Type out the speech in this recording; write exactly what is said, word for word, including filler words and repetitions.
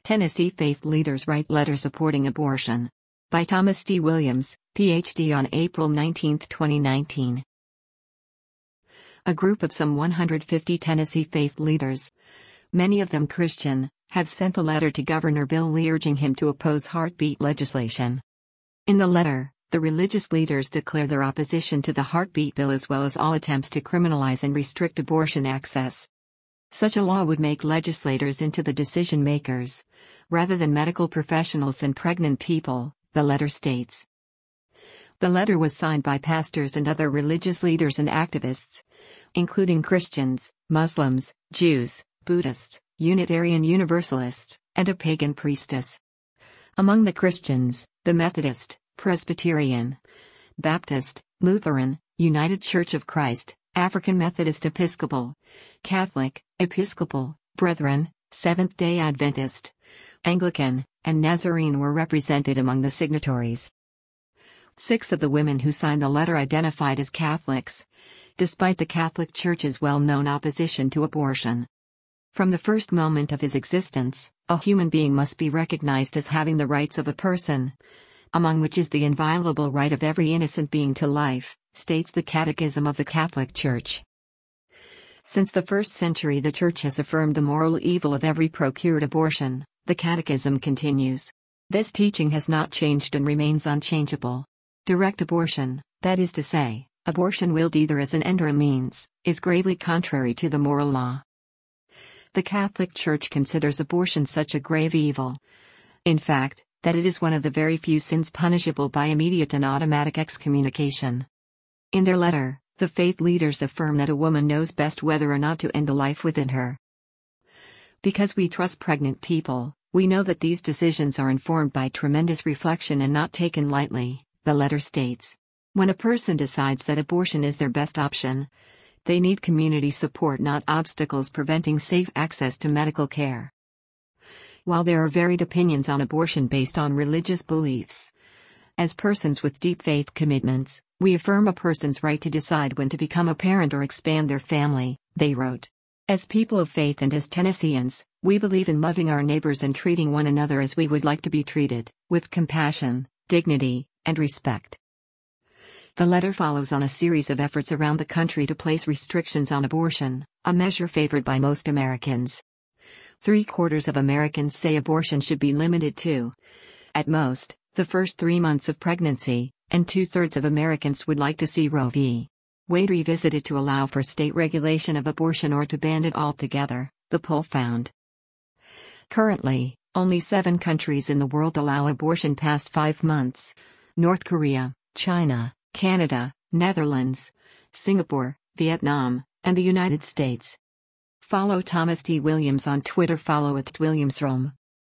Tennessee faith leaders write letter supporting abortion. By Thomas D. Williams, P H D on April nineteenth, twenty nineteen. A group of some one hundred fifty Tennessee faith leaders, many of them Christian, have sent a letter to Governor Bill Lee urging him to oppose heartbeat legislation. In the letter, the religious leaders declare their opposition to the heartbeat bill as well as all attempts to criminalize and restrict abortion access. Such a law would make legislators into the decision makers, rather than medical professionals and pregnant people, the letter states. The letter was signed by pastors and other religious leaders and activists, including Christians, Muslims, Jews, Buddhists, Unitarian Universalists, and a pagan priestess. Among the Christians, the Methodist, Presbyterian, Baptist, Lutheran, United Church of Christ, African Methodist Episcopal, Catholic, Episcopal, Brethren, Seventh-day Adventist, Anglican, and Nazarene were represented among the signatories. Six of the women who signed the letter identified as Catholics, despite the Catholic Church's well-known opposition to abortion. From the first moment of his existence, a human being must be recognized as having the rights of a person, among which is the inviolable right of every innocent being to life, states the Catechism of the Catholic Church. Since the first century the Church has affirmed the moral evil of every procured abortion, the Catechism continues. This teaching has not changed and remains unchangeable. Direct abortion, that is to say, abortion willed either as an end or a means, is gravely contrary to the moral law. The Catholic Church considers abortion such a grave evil, in fact, that it is one of the very few sins punishable by immediate and automatic excommunication. In their letter, the faith leaders affirm that a woman knows best whether or not to end the life within her. Because we trust pregnant people, we know that these decisions are informed by tremendous reflection and not taken lightly, the letter states. When a person decides that abortion is their best option, they need community support, not obstacles preventing safe access to medical care. While there are varied opinions on abortion based on religious beliefs, as persons with deep faith commitments, we affirm a person's right to decide when to become a parent or expand their family, they wrote. As people of faith and as Tennesseans, we believe in loving our neighbors and treating one another as we would like to be treated, with compassion, dignity, and respect. The letter follows on a series of efforts around the country to place restrictions on abortion, a measure favored by most Americans. Three quarters of Americans say abortion should be limited to, at most, the first three months of pregnancy, and two-thirds of Americans would like to see Roe v. Wade revisited to allow for state regulation of abortion or to ban it altogether, the poll found. Currently, only seven countries in the world allow abortion past five months: North Korea, China, Canada, Netherlands, Singapore, Vietnam, and the United States. Follow Thomas D. Williams on Twitter. Follow at WilliamsRome.